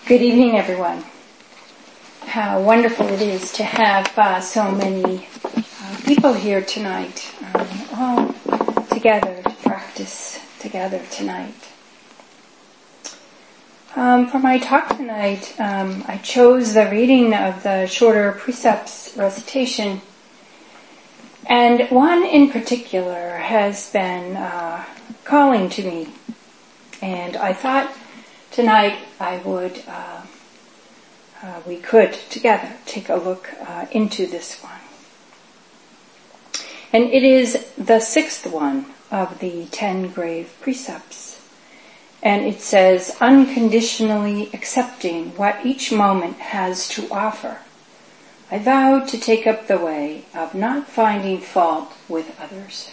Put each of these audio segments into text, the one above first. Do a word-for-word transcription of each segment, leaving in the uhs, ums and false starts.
Good evening, everyone. How wonderful it is to have uh, so many uh, people here tonight, um, all together to practice together tonight. Um, for my talk tonight, um, I chose the reading of the shorter precepts recitation, and one in particular has been uh, calling to me, and I thought tonight I would, uh, uh, we could together take a look uh, into this one. And it is the sixth one of the ten grave precepts. And it says, unconditionally accepting what each moment has to offer, I vow to take up the way of not finding fault with others.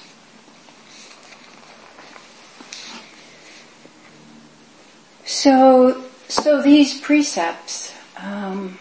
So, so these precepts, um,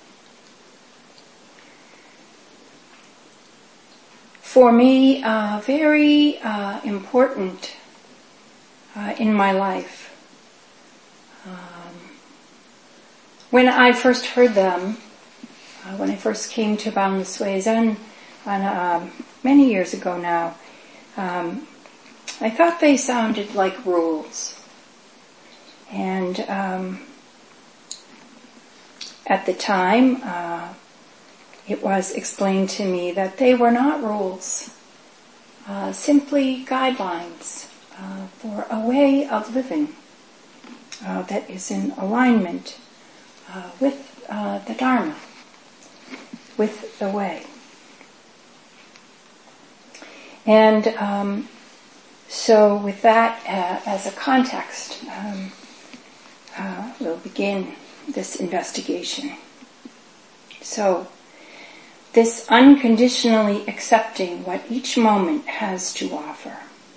for me, uh, very uh, important uh, in my life. Um, when I first heard them, uh, when I first came to Boundless Way Zen, on, um, many years ago now, um, I thought they sounded like rules. And um, at the time, uh, it was explained to me that they were not rules, uh, simply guidelines uh, for a way of living uh, that is in alignment uh, with uh, the Dharma, with the way. And um, so with that uh, as a context, um, Uh, we'll begin this investigation. So, this unconditionally accepting what each moment has to offer.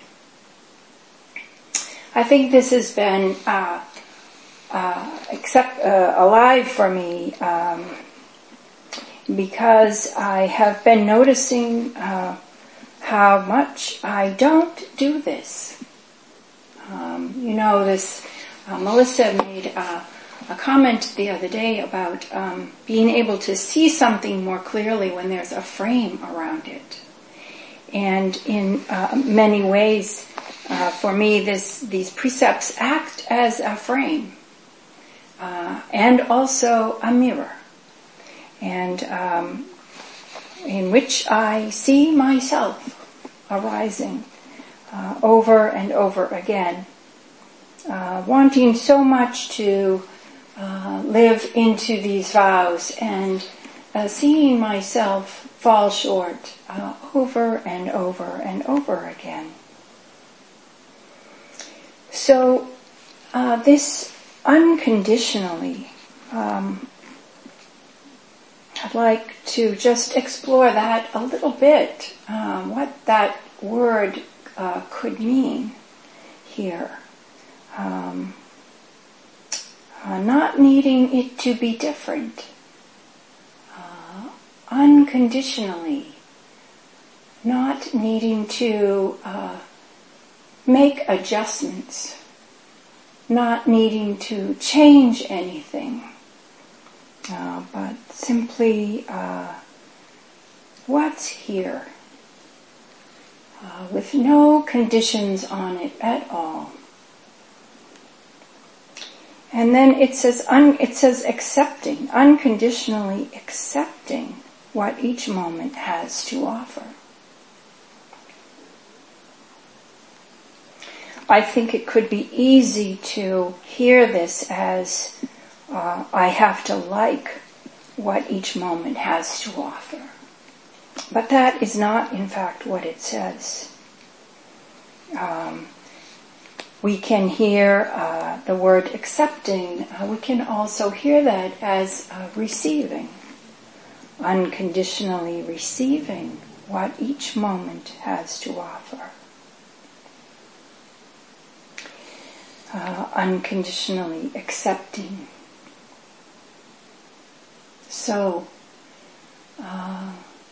I think this has been uh, uh, accept, uh, alive for me um, because I have been noticing uh, how much I don't do this. Um, you know, this Uh, Melissa made uh, a comment the other day about um, being able to see something more clearly when there's a frame around it. And in uh, many ways, uh, for me, this, these precepts act as a frame uh, and also a mirror, and um, in which I see myself arising uh, over and over again. Uh, wanting so much to uh, live into these vows and uh, seeing myself fall short uh, over and over and over again. So uh, this unconditionally, um, I'd like to just explore that a little bit, um, what that word uh, could mean here. Um, uh, not needing it to be different, uh, unconditionally, not needing to uh, make adjustments, not needing to change anything, uh, but simply uh, what's here, uh, with no conditions on it at all. And then it says, un, it says accepting, unconditionally accepting what each moment has to offer. I think it could be easy to hear this as uh, I have to like what each moment has to offer. But that is not, in fact, what it says. Um, We can hear uh, the word accepting. Uh, we can also hear that as uh, receiving, unconditionally receiving what each moment has to offer. Uh, unconditionally accepting. So, uh,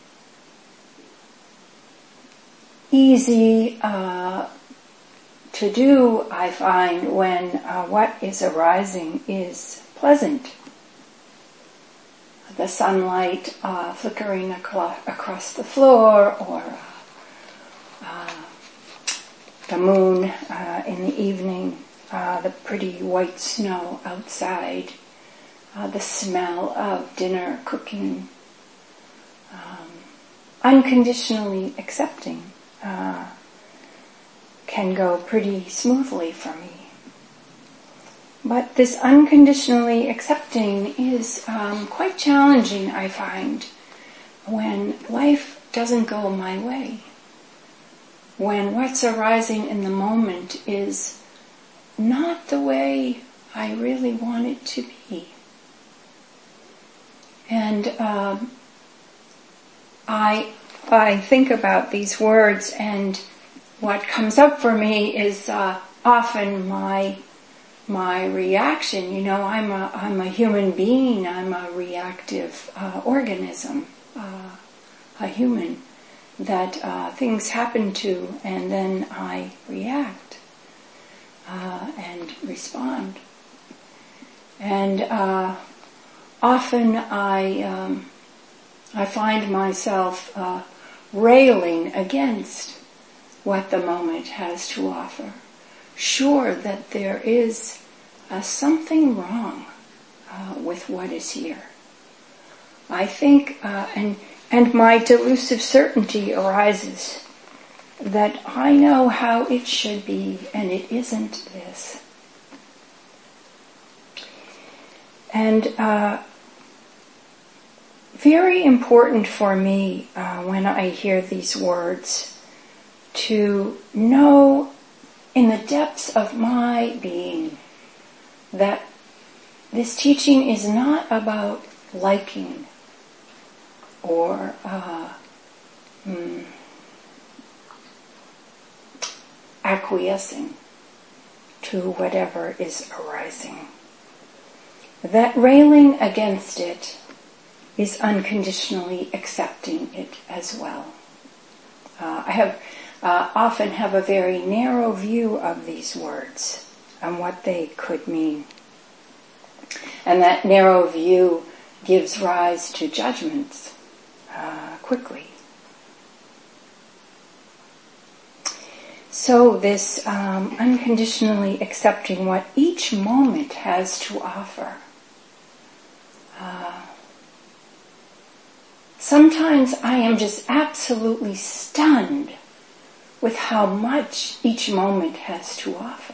easy uh, to do, I find, when uh, what is arising is pleasant. The sunlight uh, flickering aclo- across the floor, or uh, the moon uh, in the evening, uh, the pretty white snow outside, uh, the smell of dinner cooking, um, unconditionally accepting uh, can go pretty smoothly for me. But this unconditionally accepting is um, quite challenging, I find, when life doesn't go my way. When what's arising in the moment is not the way I really want it to be. And um, I, I think about these words, and what comes up for me is uh, often my my reaction. You know, I'm a I'm a human being. I'm a reactive uh, organism, uh, a human that uh, things happen to, and then I react uh, and respond. And uh, often I um, I find myself uh, railing against what the moment has to offer, sure that there is uh, something wrong uh, with what is here. I think, uh, and and my delusive certainty arises that I know how it should be, and it isn't this. And uh, very important for me uh, when I hear these words to know in the depths of my being that this teaching is not about liking or uh, mm, acquiescing to whatever is arising. That railing against it is unconditionally accepting it as well. Uh, I have uh, often have a very narrow view of these words and what they could mean. And that narrow view gives rise to judgments uh, quickly. So this um, unconditionally accepting what each moment has to offer. Uh, sometimes I am just absolutely stunned with how much each moment has to offer.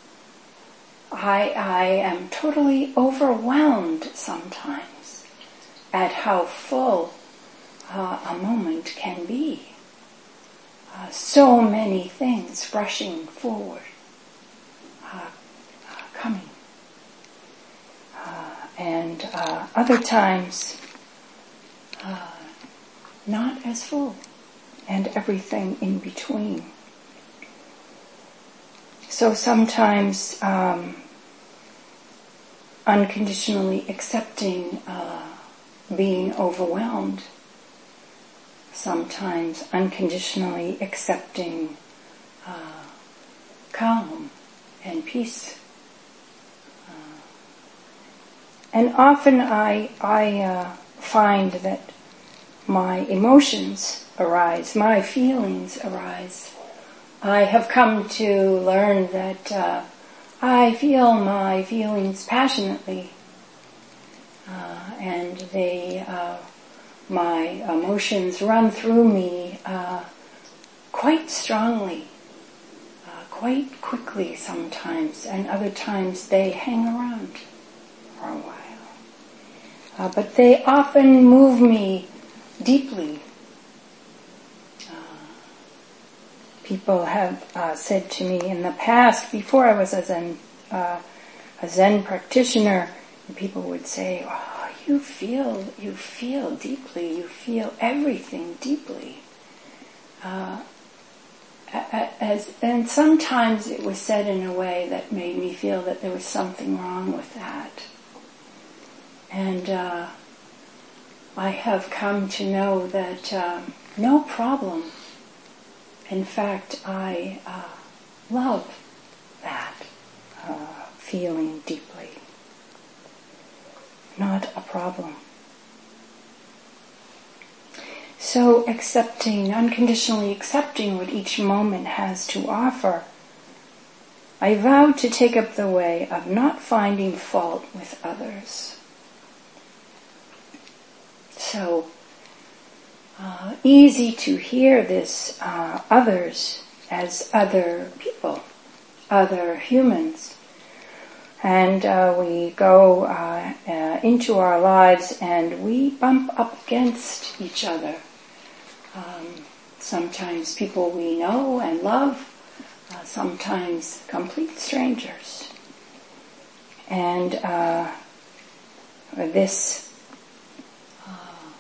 I, I am totally overwhelmed sometimes at how full uh, a moment can be. Uh, so many things rushing forward, uh, uh, coming. Uh, and uh, other times, uh, not as full, and everything in between. So sometimes um, unconditionally accepting uh, being overwhelmed, sometimes unconditionally accepting uh, calm and peace. Uh, and often I, I uh, find that my emotions arise, my feelings arise. I have come to learn that uh, I feel my feelings passionately, uh, and they, uh, my emotions run through me uh, quite strongly, uh, quite quickly sometimes, and other times they hang around for a while. Uh, but they often move me deeply. People have uh, said to me in the past, before I was a Zen, uh, a Zen practitioner, people would say, "Oh, you feel, you feel deeply. You feel everything deeply." Uh, as and sometimes it was said in a way that made me feel that there was something wrong with that. And uh, I have come to know that uh, no problem. In fact, I uh, love that uh, feeling deeply. not a problem. So accepting, unconditionally accepting what each moment has to offer, I vow to take up the way of not finding fault with others. So, uh, easy to hear this uh, others as other people, other humans. And uh, we go uh, uh, into our lives and we bump up against each other. Um, sometimes people we know and love, uh, sometimes complete strangers. And uh, this uh,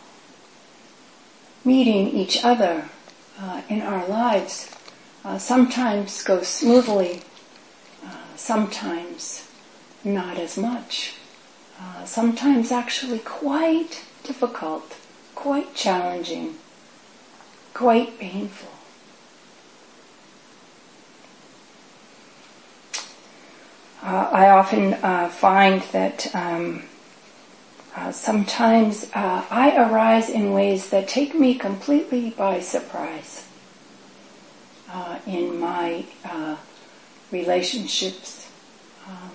meeting each other uh, in our lives uh, sometimes goes smoothly, uh, sometimes not as much. Uh, sometimes actually quite difficult, quite challenging, quite painful. Uh, I often uh, find that um, uh, sometimes uh, I arise in ways that take me completely by surprise uh, in my uh, relationships. Um,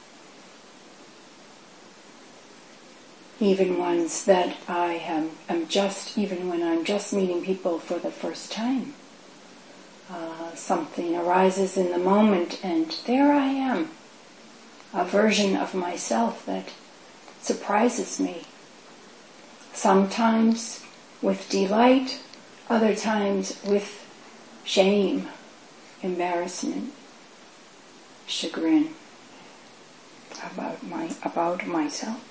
even ones that I am, am just, even when I'm just meeting people for the first time. Uh, something arises in the moment and there I am, a version of myself that surprises me. Sometimes with delight, other times with shame, embarrassment, chagrin about my, about myself.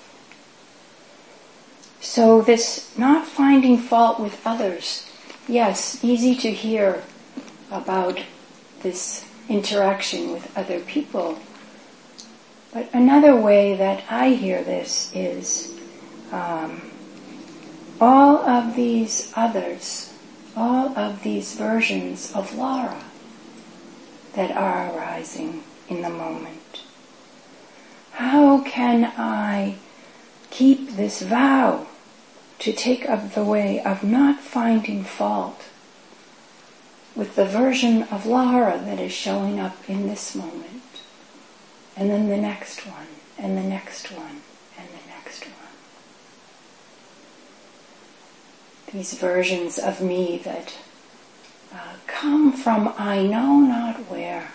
So this not finding fault with others, yes, easy to hear about this interaction with other people. But another way that I hear this is um, all of these others, all of these versions of Laura that are arising in the moment. How can I keep this vow to take up the way of not finding fault with the version of Laura that is showing up in this moment, and then the next one, and the next one, and the next one. These versions of me that uh, come from I know not where,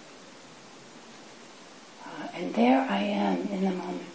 uh, and there I am in the moment.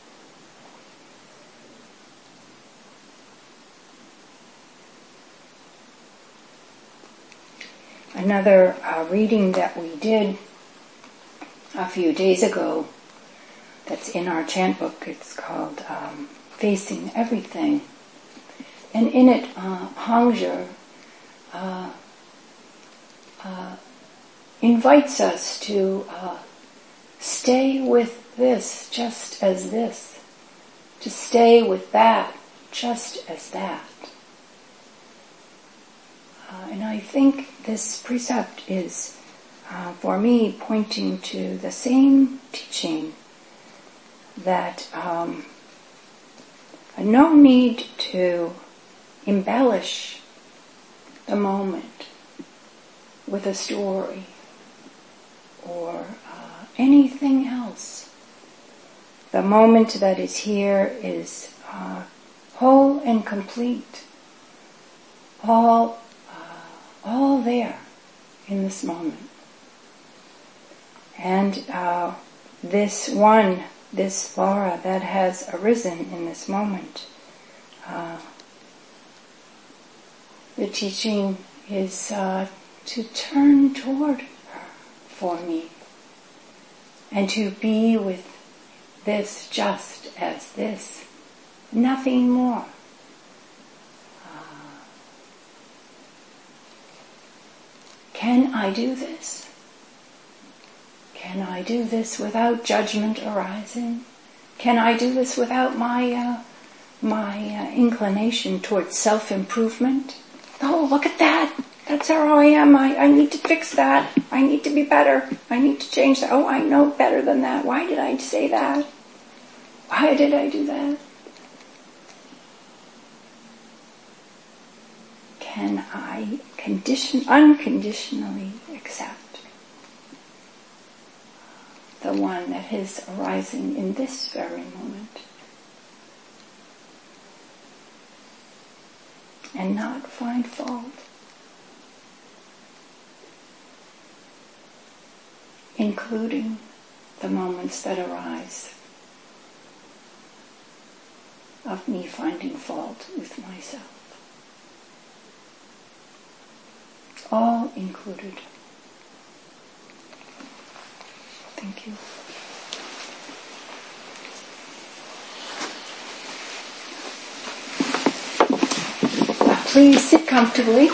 Another uh, reading that we did a few days ago that's in our chant book, it's called um, Facing Everything. And in it, uh, Hangzhe uh, uh, invites us to uh, stay with this just as this, to stay with that just as that. Uh, and I think this precept is, uh, for me, pointing to the same teaching that um, no need to embellish the moment with a story or uh, anything else. The moment that is here is uh, whole and complete, all all there in this moment. And uh, this one, this Laura that has arisen in this moment, uh, the teaching is uh, to turn toward her for me and to be with this just as this, nothing more. Can I do this? Can I do this without judgment arising? Can I do this without my uh, my uh, inclination towards self-improvement? Oh, look at that! That's how I am. I, I need to fix that. I need to be better. I need to change that. Oh, I know better than that. Why did I say that? Why did I do that? can I condition, unconditionally accept the one that is arising in this very moment, and not find fault, including the moments that arise of me finding fault with myself. All included. Thank you. Please sit comfortably.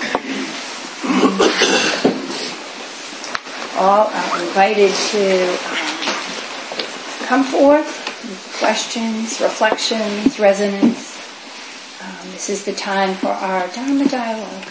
All are invited to um, come forth with questions, reflections, resonance. Um, this is the time for our Dharma dialogue.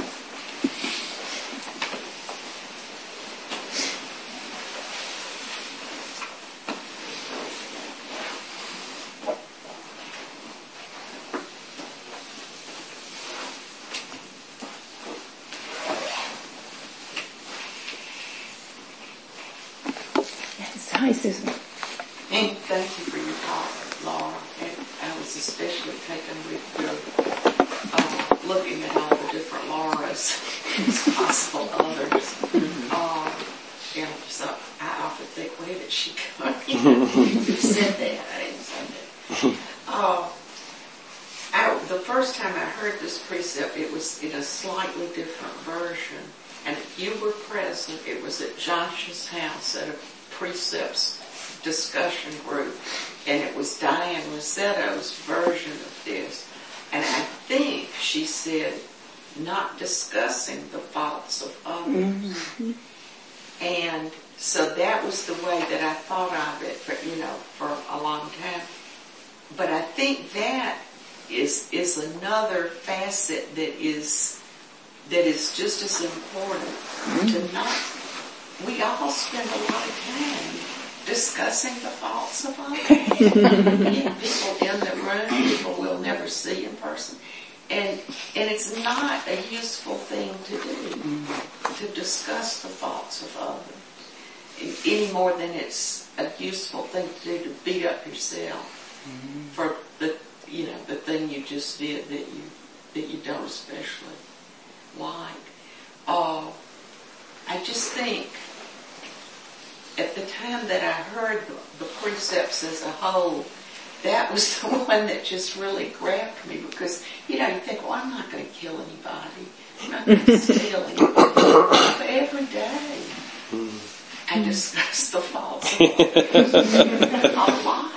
Hi, Susan. And thank you for your talk, Laura. And I was especially taken with your uh, looking at all the different Lauras as possible others. Mm-hmm. Uh, and so I often think, where did she come in? You said that. I didn't say that. Uh, I, the first time I heard this precept, it was in a slightly different version. And if you were present, it was at Josh's house at a precepts discussion group, and it was Diane Rossetto's version of this, and I think she said not discussing the faults of others. Mm-hmm. And so that was the way that I thought of it for, you know, for a long time. But I think that is is another facet that is that is just as important. Mm-hmm. To not We all spend a lot of time discussing the faults of others. Yeah, people in the room, people we'll never see in person. And and it's not a useful thing to do, to discuss the faults of others, any more than it's a useful thing to do to beat up yourself mm-hmm. for the you know the thing you just did that you that you don't especially like. Uh, I just think at the time that I heard the, the precepts as a whole, that was the one that just really grabbed me because, you know, you think, well, I'm not going to kill anybody. I'm not going to steal anybody. But every day, I discuss the faults of a lot.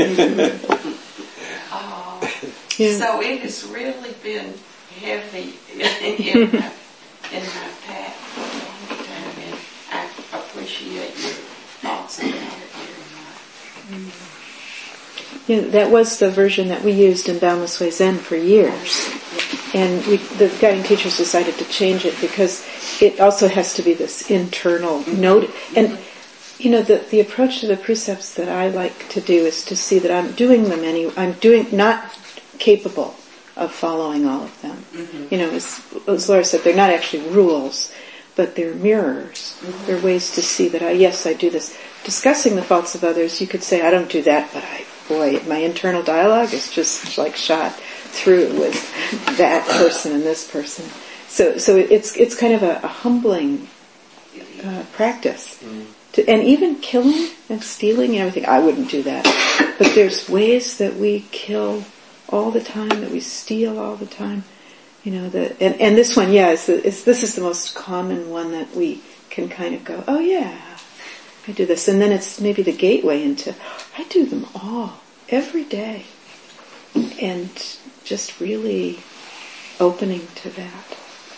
Uh, yeah. So it has really been heavy in my, in my path for a long time, and I appreciate your thoughts about it very much. Yeah, that was the version that we used in Boundless Way Zen for years. And we, the guiding teachers decided to change it because it also has to be this internal note. And, you know, the, the approach to the precepts that I like to do is to see that I'm doing them any, I'm doing, not capable of following all of them. Mm-hmm. You know, as, as Laura said, they're not actually rules, but they're mirrors. Mm-hmm. They're ways to see that I, yes, I do this. Discussing the faults of others, you could say, I don't do that, but I, boy, my internal dialogue is just like shot through with that person and this person. So, so it's it's kind of a, a humbling uh, practice. Mm. To, and even killing and stealing and everything, I wouldn't do that. But there's ways that we kill all the time, that we steal all the time. You know, the, and, and this one, yeah, is the, is, this is the most common one that we can kind of go, oh yeah, I do this. And then it's maybe the gateway into, I do them all, every day. And just really opening to that.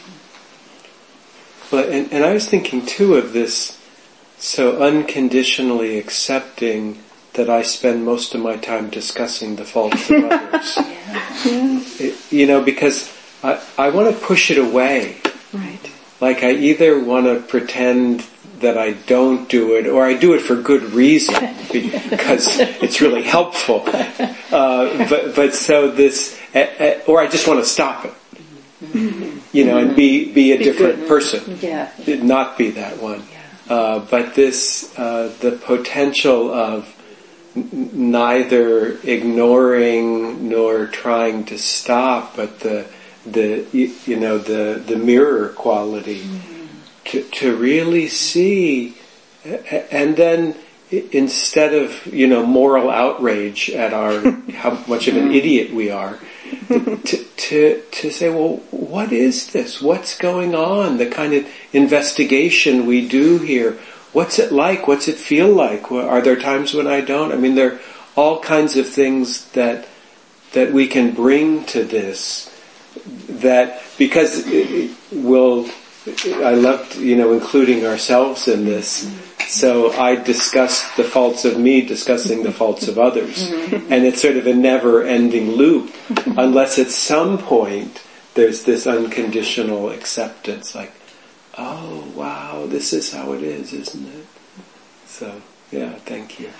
Well, and, and I was thinking too of this, so unconditionally accepting that I spend most of my time discussing the faults of others. Yeah. It, you know, because I, I want to push it away. Right. Like I either want to pretend that I don't do it, or I do it for good reason, because it's really helpful. Uh, but, but so this, uh, uh, or I just want to stop it. Mm-hmm. you know, and be be a Be different good. person, Yeah. not be that one. Uh, but this, uh, the potential of n- neither ignoring nor trying to stop, but the the you, you know the the mirror quality mm-hmm. to to really see, and then instead of you know moral outrage at our how much of an idiot we are, to to to say, well, what is this? What's going on? The kind of investigation we do here. What's it like? What's it feel like? Are there times when I don't? I mean, there are all kinds of things that that we can bring to this. That because it will, I loved you know including ourselves in this. So I discussed the faults of me, discussing the faults of others, and it's sort of a never-ending loop, unless at some point there's this unconditional acceptance, like, oh wow, this is how it is, isn't it? So yeah, thank you.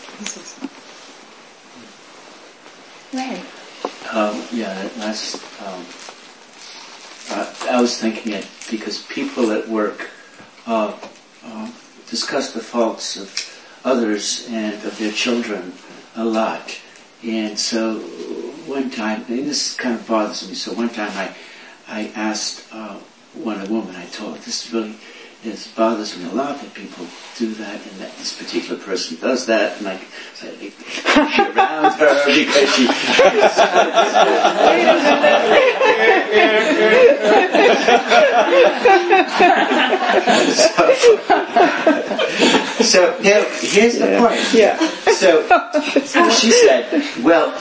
Right. Um, yeah, that's. Um, I, I was thinking it because people at work uh, uh, discuss the faults of others and of their children a lot, and so one time, and this kind of bothers me. So one time, I I asked uh, one a woman. I told her, this really this bothers me a lot that people do that, and that this particular person does that, and I so I push around her because she. so, so now here's the Yeah. point. Yeah. So she said, "Well,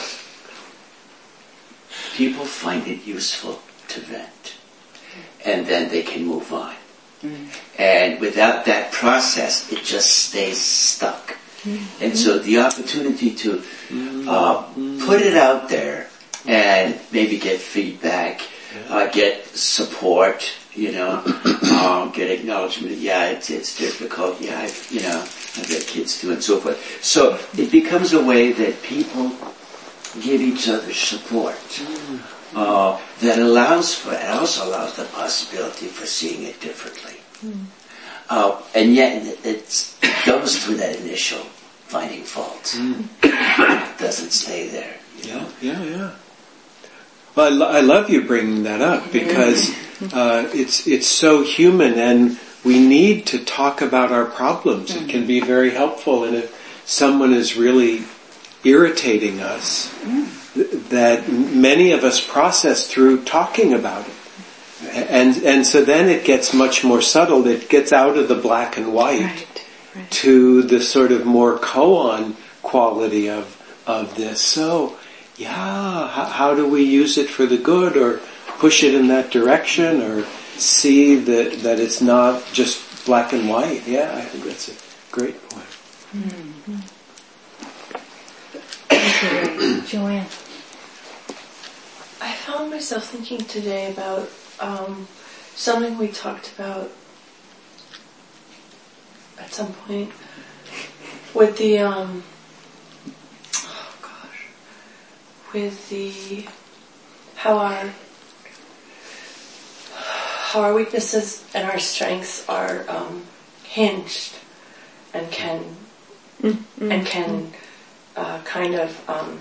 people find it useful to vent, and then they can move on." Mm. And without that process, it just stays stuck. Mm-hmm. And so the opportunity to uh, put it out there and maybe get feedback, uh, get support, you know, um, get acknowledgement. Yeah, it's it's difficult. Yeah, I've, you know, I've got kids too, and so forth. So it becomes a way that people give each other support. Mm. Uh, that allows for, it also allows the possibility for seeing it differently. Mm. Uh, and yet it, it's, it goes through that initial finding faults. Mm. It doesn't stay there. You Yeah, know? yeah, yeah. Well, I, lo- I love you bringing that up because uh, it's it's so human, and we need to talk about our problems. Mm. It can be very helpful, and if someone is really irritating us, mm. that many of us process through talking about it. And and so then it gets much more subtle. It gets out of the black and white Right, right. to the sort of more koan quality of of this. So, yeah, how, how do we use it for the good, or push it in that direction, or see that that it's not just black and white? Yeah, I think that's a great point. Mm-hmm. Thank you, Ray. Joanne. I found myself thinking today about um, something we talked about at some point with the um, oh gosh, with the how our how our weaknesses and our strengths are um, hinged and can mm-hmm. and can uh, kind of um,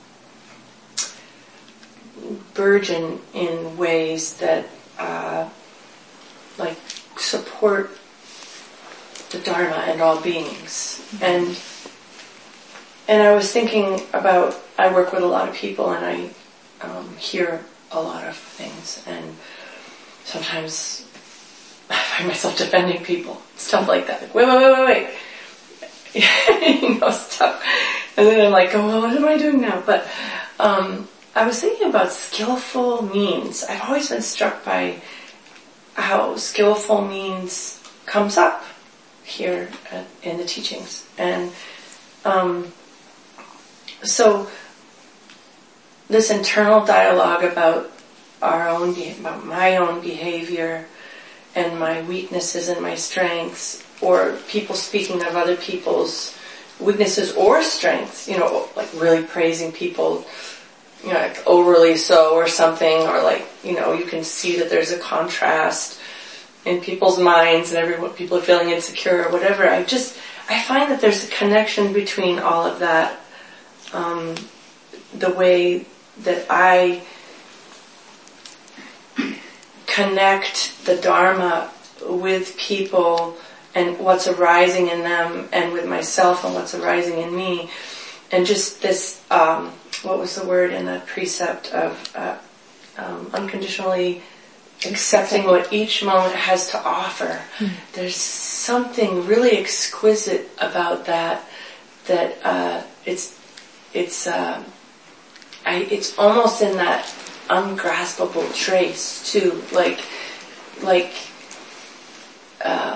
burgeon in ways that uh, like support the Dharma and all beings. Mm-hmm. And and I was thinking about, I work with a lot of people and I um, hear a lot of things, and sometimes I find myself defending people, stuff like that. Like, wait, wait, wait, wait, wait. you know, stuff. And then I'm like, oh, well, what am I doing now? But um I was thinking about skillful means. I've always been struck by how skillful means comes up here at, in the teachings. And um, so this internal dialogue about our own, about my own behavior and my weaknesses and my strengths, or people speaking of other people's weaknesses or strengths, you know, like really praising people you know, like overly so or something, or like, you know, you can see that there's a contrast in people's minds and everyone, people are feeling insecure or whatever. I just, I find that there's a connection between all of that, um, the way that I connect the Dharma with people and what's arising in them, and with myself and what's arising in me, and just this, um, what was the word in the precept of uh, um, unconditionally accepting what each moment has to offer. Mm. There's something really exquisite about that. That uh, it's it's uh, I, it's almost in that ungraspable trace too, like like. Um,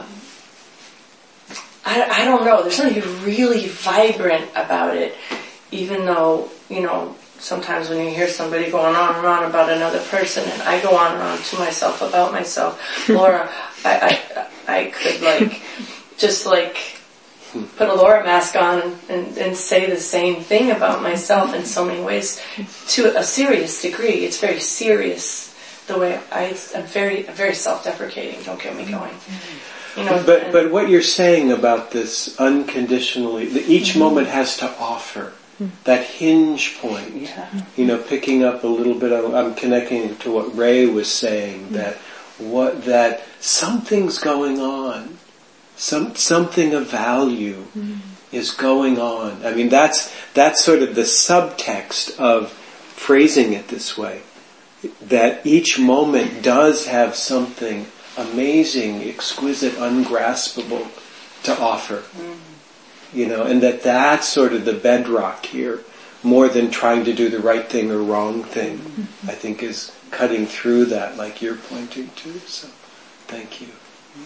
I, I don't know, there's something really vibrant about it, even though, you know, sometimes when you hear somebody going on and on about another person, and I go on and on to myself about myself, Laura, I, I, I could like, just like, put a Laura mask on and, and, and say the same thing about myself in so many ways, to a serious degree. It's very serious, the way I, I'm very, very self-deprecating, don't get me going. You know, but but what you're saying about this unconditionally, the, each mm-hmm. moment has to offer mm-hmm. that hinge point. Yeah. You know, picking up a little bit of, I'm connecting to what Ray was saying, mm-hmm. that what that something's going on, some something of value mm-hmm. is going on. I mean, that's that's sort of the subtext of phrasing it this way, that each moment does have something amazing, exquisite, ungraspable to offer. Mm-hmm. You know, and that that's sort of the bedrock here, more than trying to do the right thing or wrong thing, mm-hmm. I think is cutting through that, like you're pointing to. So, thank you.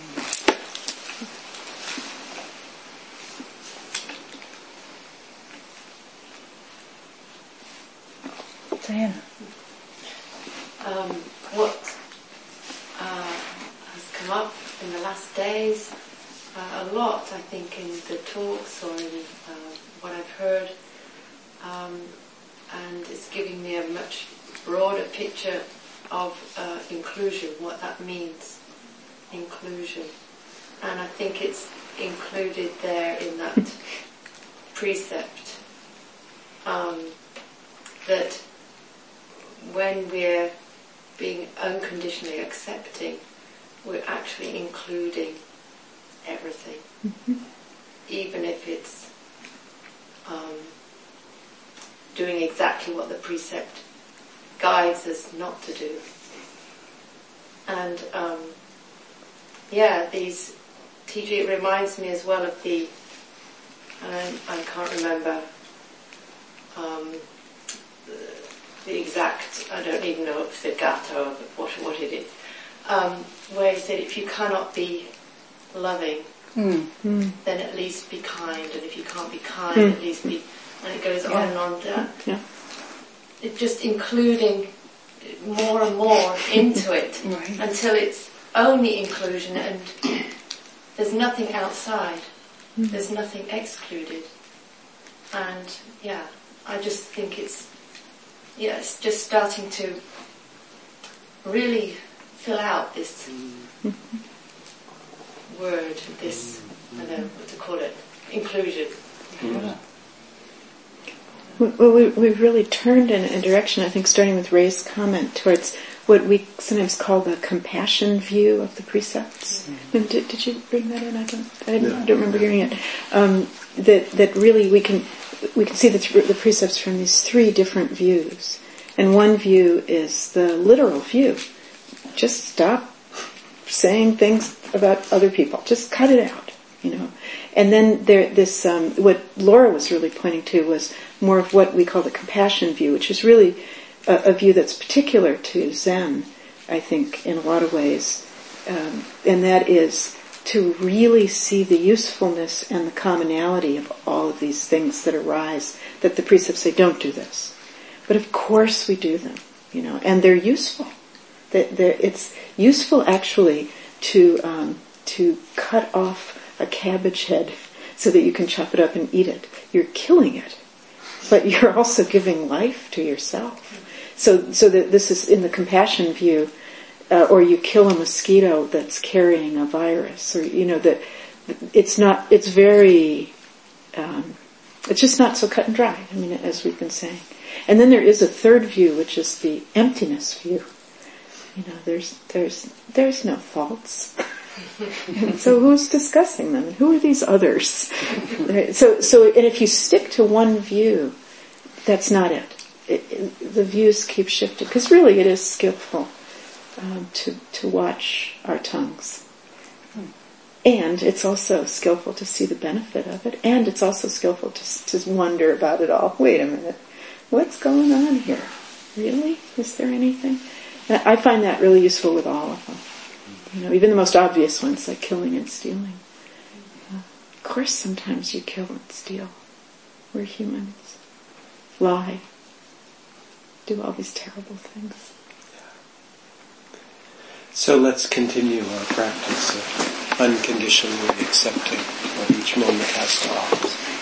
Diana. Um, what uh, has come up in the last days, uh, a lot, I think, in the talks or in uh, what I've heard, um, and it's giving me a much broader picture of uh, inclusion, what that means, inclusion. And I think it's included there in that precept, um, that when we're being unconditionally accepting, we're actually including everything, mm-hmm. even if it's um, doing exactly what the precept guides us not to do. And um, yeah, these teaching, it reminds me as well of the, I, I can't remember um, the exact, I don't even know if it's the Gatha or what, what it is, um, where he said, if you cannot be loving, mm. Mm. then at least be kind, and if you can't be kind, mm. at least be, and it goes yeah. on and on. That. Yeah. It just including more and more into it right. until it's only inclusion and there's nothing outside, mm. there's nothing excluded. And yeah, I just think it's, yeah, it's just starting to really fill out this mm. word, this, I don't know what to call it, inclusion. Mm. Well, we, we've really turned in a direction, I think, starting with Ray's comment, towards what we sometimes call the compassion view of the precepts. Mm-hmm. And did, did you bring that in? I don't, I don't, I don't remember hearing it. Um, that that really we can we can see the, th- the precepts from these three different views. And one view is the literal view. Just stop saying things about other people. Just cut it out, you know. And then there, this um, what Laura was really pointing to was more of what we call the compassion view, which is really a, a view that's particular to Zen, I think, in a lot of ways. Um, and that is to really see the usefulness and the commonality of all of these things that arise, that the precepts say, don't do this. But of course we do them, you know, and they're useful. That it's useful actually to um, to cut off a cabbage head so that you can chop it up and eat it. You're killing it. but you're also giving life to yourself. So, so that this is in the compassion view, uh, or you kill a mosquito that's carrying a virus, or you know that it's not. It's very. Um, it's just not so cut and dry. I mean, as we've been saying. And then there is a third view, which is the emptiness view. You know, there's there's there's no faults. And so who's discussing them? And who are these others? Right? So so and if you stick to one view, that's not it. It, it the views keep shifting because really it is skillful um, to to watch our tongues, and it's also skillful to see the benefit of it, and it's also skillful to to wonder about it all. Wait a minute, what's going on here? Really? Is there anything? And I find that really useful with all of them. You know, even the most obvious ones like killing and stealing. Uh, of course, sometimes you kill and steal. We're humans. Lie. Do all these terrible things. So let's continue our practice of unconditionally accepting what each moment has to offer.